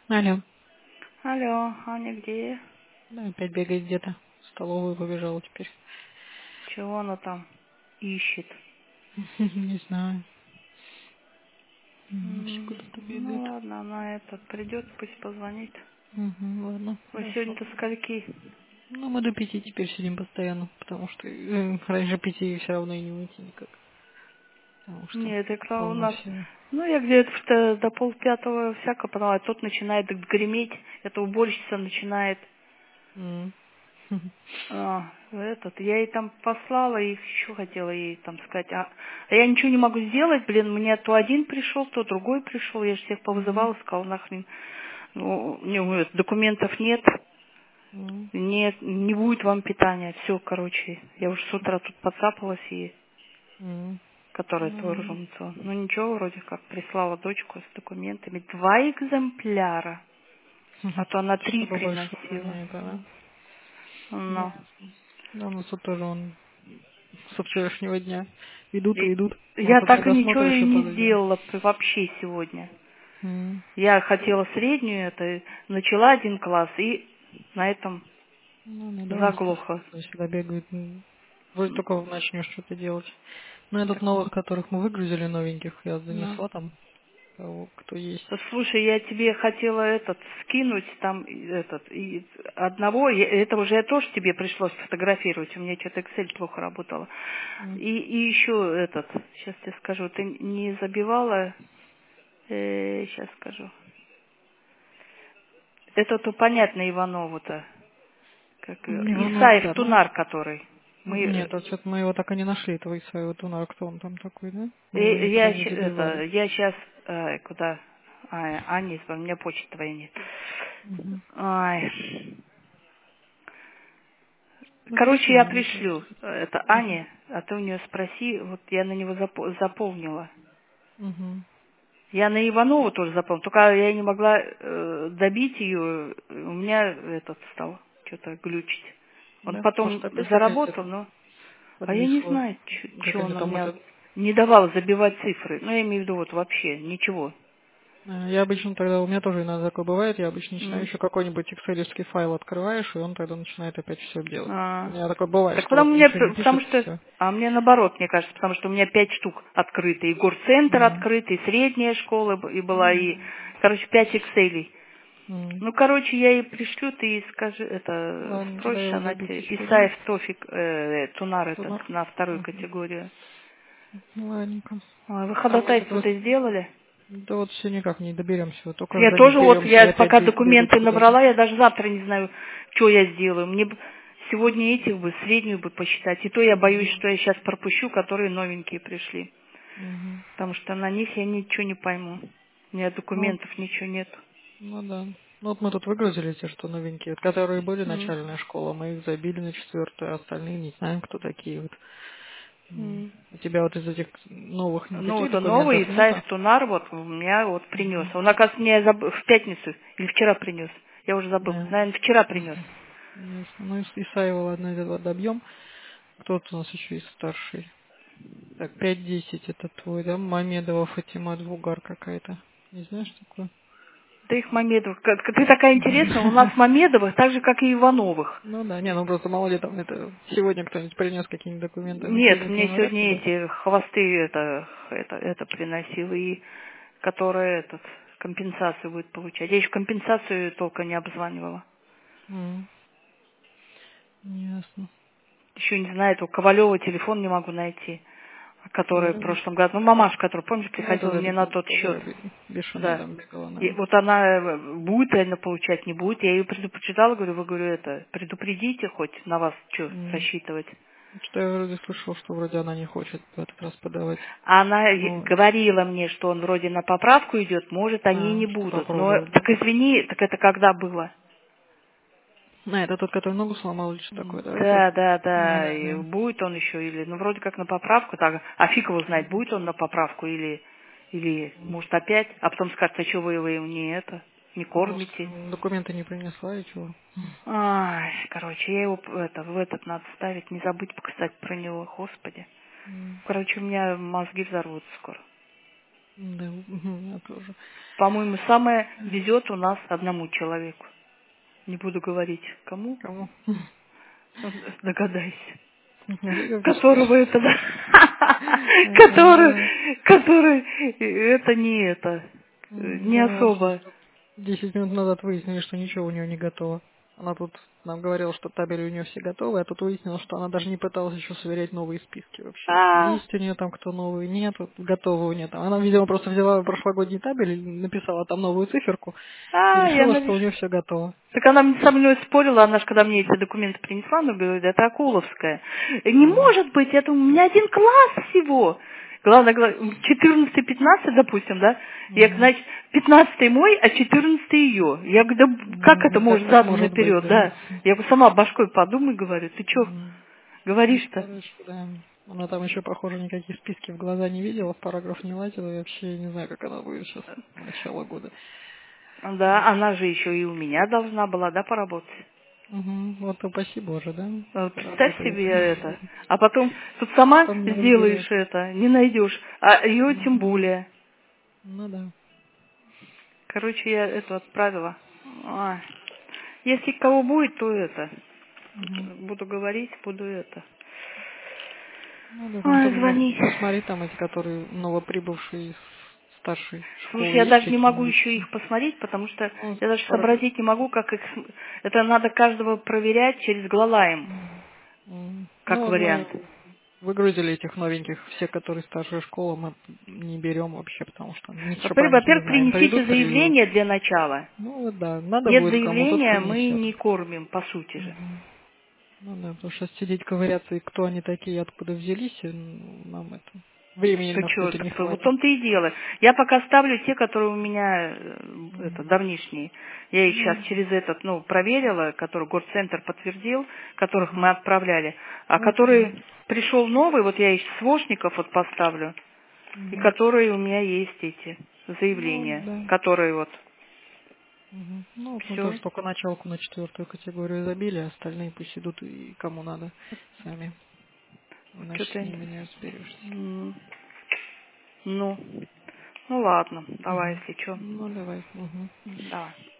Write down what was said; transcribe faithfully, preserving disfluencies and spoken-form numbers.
Алло. Алло, Аня где? Да, опять бегает где-то. В столовую побежала теперь. Чего она там ищет? Не знаю. М, Все М, куда-то Ну бегает. ладно, она этот придет, пусть позвонит. Угу, ладно, Вы хорошо. сегодня до скольки? Ну, мы до пяти теперь сидим постоянно, потому что э, раньше пяти все равно и не уйти никак. Потому что Нет, я когда у полно нас... всего. Ну, я где-то что до полпятого всяко поняла, а тут начинает греметь, эта уборщица начинает... М. А, этот, я ей там послала, и еще хотела ей там сказать, а, а я ничего не могу сделать, блин, у меня то один пришел, то другой пришел, я же всех М. повызывала, сказала, нахрен, ну, у него документов нет, М. нет, не будет вам питания, все, короче, я уже с утра тут подцапалась, и М. которая Ну, тоже ладно. ромцо. Ну ничего, вроде как прислала дочку с документами, два экземпляра, а то она три Чтобы больше приносила. занять, да? Ну. Ясно. Да, у нас тут тоже он со вчерашнего дня идут и И идут. Вот я тут на так и ничего досмотр и еще не подойдем. сделала п- вообще сегодня. М. Я хотела среднюю, это начала один класс и на этом Ну, ну да, у нас тоже заглохла. всегда бегают. м, Вроде только начнешь что-то делать. Ну, этот Так, новых, которых мы выгрузили, новеньких, я ну. занесла там, кого, кто есть. Слушай, я тебе хотела этот скинуть там и этот и одного, я- это уже я тоже тебе пришлось фотографировать, у меня что-то Excel плохо работало. М. И, и еще этот, сейчас тебе скажу, ты не забивала, сейчас скажу. Это-то понятно Иванову-то. Как её, Иванов, Исаев да, ну, Тунар, который. Мы, нет, э, а что-то мы его так и не нашли, этого Исаева Тунара, кто он там такой, да? Мы его э, никуда я, не щ- это, забивали. я сейчас, куда, а, Аня, у меня почты твоей нет. Угу. Ай. Ну, Короче, пришли я мне пришлю. просто. Это Угу. Аня, а ты у нее спроси, вот я на него запо- заполнила. Угу. Я на Иванову тоже заполнила, только я не могла э, добить ее, у меня этот стал что-то глючить. Он Да, потом может, опять опять заработал, это но... А я не подвисло, знаю, как что они он у там меня это. не давал забивать цифры. Ну, я имею в виду вот вообще ничего. А, Я обычно тогда, у меня тоже иногда такое бывает, я обычно начинаю М. еще какой-нибудь экселевский файл открываешь, и он тогда начинает опять все делать. У А. меня такое бывает, Так что вот потому мне, ничего не потому пишет, что, все. а мне наоборот, мне кажется, потому что у меня пять штук открыты. И горцентр открыт, и средняя школа б- и была, и, короче, пять экселей. Ну, короче, я ей пришлю, ты ей скажи, это, Ладно, тогда я спросишь, его она забить тебе, еще Исаев один. Тофик, э, Тунар этот, Тунар. на вторую Угу. категорию. Ладненько. Ой, вы А мы тут вот, ходатайство-то сделали? да вот все никак не доберемся. Вот только Я за них тоже вот, беремся я и опять пока бе- бегать документы куда-то. набрала, я даже завтра не знаю, что я сделаю. Мне бы сегодня этих бы, среднюю бы посчитать. И то я боюсь, Угу. что я сейчас пропущу, которые новенькие пришли. Угу. Потому что на них я ничего не пойму. У меня Ну, вот, документов ничего нет. ну да. Ну вот мы тут выгрузили те, что новенькие, вот которые были М. начальная школа, мы их забили на четвертую, а остальные не знаем, кто такие вот. М. М. У тебя вот из этих новых Ну, никаких это новый документов Исаев нету? Тунар вот у меня вот принес. Угу. Он, оказывается, мне забыл в пятницу или вчера принес. Я уже забыл. Да. Наверное, вчера принес. Угу. Ясно. Ну, из Исаева, ладно, этого добьем. Кто-то у нас еще есть старший. Так, пять десять это твой, да? Мамедова Фатима Двугар какая-то. Не знаешь такое? Да их Мамедов. Как- Ты такая интересная. У нас Мамедовых так же, как и Ивановых. Ну да, не, ну просто мало ли там это сегодня кто-нибудь принес какие-нибудь документы, они Нет, перед мне не говорят сегодня тебе. эти хвосты это, это, это приносил, и которые этот, компенсацию будет получать. Я еще компенсацию только не обзванивала. М, Ясно. Еще не знаю, этого Ковалева телефон не могу найти, который в Ковалева. прошлом году. Ну, мамаша, которая, помнишь, Ну это приходила да, мне на это тот счет. которая бешеная Да. там бегала, И наверное. вот она э, будет реально получать, не будет. Я ее предупреждала, говорю, вы, говорю, это, предупредите хоть на вас что М. рассчитывать. Что я вроде слышал, что вроде она не хочет в этот раз подавать. А она и Ну, говорила мне, что он вроде на поправку идет, может, они и а, не что будут. Но попробовать, да? так извини, так это когда было? А, это тот, который ногу сломал или что такое, да, этот? Да, да, Да, да. да, И да. будет он еще или, ну, вроде как на поправку, так, а фиг его знает, Мгм. будет он на поправку или, или, может, опять, а потом скажет, а что вы, вы его не это, не Может, кормите. документы не принесла и чего? Ай, короче, я его это, в этот надо ставить, не забыть показать про него, господи. М. Короче, у меня мозги взорвутся скоро. Да, угу, я тоже. По-моему, самое везет у нас одному человеку. Не буду говорить кому. Кому? Догадайся. Олега Которого Гашевича. это, да. Ага. Который, который, это не это, М, не Да, мы вообще особо. десять минут назад выяснили, что ничего у нее не готово. Она тут нам говорила, что табели у нее все готовы, а тут выяснилось, что она даже не пыталась еще сверять новые списки вообще. А, Есть у нее там кто новый, нет, вот готовы у нее там. Она, видимо, просто взяла прошлогодний табель, и написала там новую циферку и а, я решила, что у навеш- нее все готово. Так она мне- со мной спорила, она же, когда мне эти документы принесла, она говорит, это Акуловская. Не М, может быть, это у меня один класс всего. Главное, четырнадцатый пятнадцатый, допустим, да? Я, мгм. значит, пятнадцатый мой, а четырнадцатый ее. Я говорю, да как это Ну, может как так задом может быть, наперед, да? да? Я бы сама башкой подумай, говорю, ты что М, Ну, говоришь-то? короче, да. Она там еще, похоже, никаких списки в глаза не видела, в параграф не лазила, и вообще не знаю, как она будет сейчас, начало года. Да, она же еще и у меня должна была, да, поработать. Угу. Вот упаси Боже, да? Вот представь Работает. себе это. А потом тут сама Потом не сделаешь разберешь. это, не найдешь. А ее тем Угу. более. Ну да. Короче, я это отправила. Ой. Если кого будет, то это. Угу. Буду говорить, буду это. Ну да, вон Ой, там, ну, звонить. посмотри, там эти, которые новоприбывшие из старшей Слушай, школы я есть даже не могу какие-нибудь? еще их посмотреть, потому что Ну, я даже параграф. сообразить не могу, как их... см- Это надо каждого проверять через Глалаем, М. М. Ну как вот мы вариант. выгрузили этих новеньких, все, которые старшая школа, мы не берем вообще, потому что ничего про Во-первых, них не во-первых, знаем. принесите Придут, привезут. заявление для начала. Ну вот да, надо Нет будет кому, тот заявления, мы принесет. не кормим, по сути же. Мгм. Ну да, потому что сидеть ковыряться, и кто они такие, и откуда взялись, и, ну, нам это времени Что, на все чё, это так не вот в хватит. том-то и дело. Я пока ставлю те, которые у меня э, это, Мгм. давнишние. Я их сейчас Ну, через этот, ну, проверила, который горцентр подтвердил, которых мы мгм. отправляли. А Ну, это да. который пришел новый, вот я из свошников вот поставлю, и Мгм. которые у меня есть эти Ну, заявления, да. которые вот Мгм. Ну, вот мы все. тоже только началку на четвертую категорию забили, а остальные пусть идут и кому надо сами. Иначе с Что-то... ними не разберешься. Ну, ну ладно, давай, Мгм. если что. Ну, давай. Мгм. Давай.